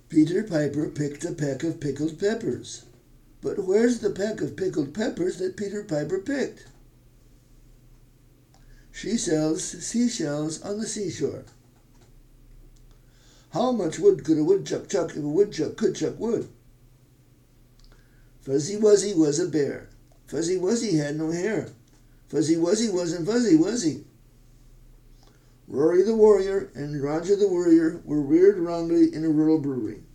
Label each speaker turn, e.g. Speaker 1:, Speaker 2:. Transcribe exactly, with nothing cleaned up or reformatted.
Speaker 1: Peter Piper picked a peck of pickled peppers. But where's the peck of pickled peppers that Peter Piper picked? She sells seashells on the seashore. How much wood could a woodchuck chuck if a woodchuck could chuck wood? Fuzzy Wuzzy was a bear. Fuzzy Wuzzy had no hair. Fuzzy Wuzzy wasn't fuzzy, was he? Rory the warrior and Roger the warrior were reared wrongly in a rural brewery.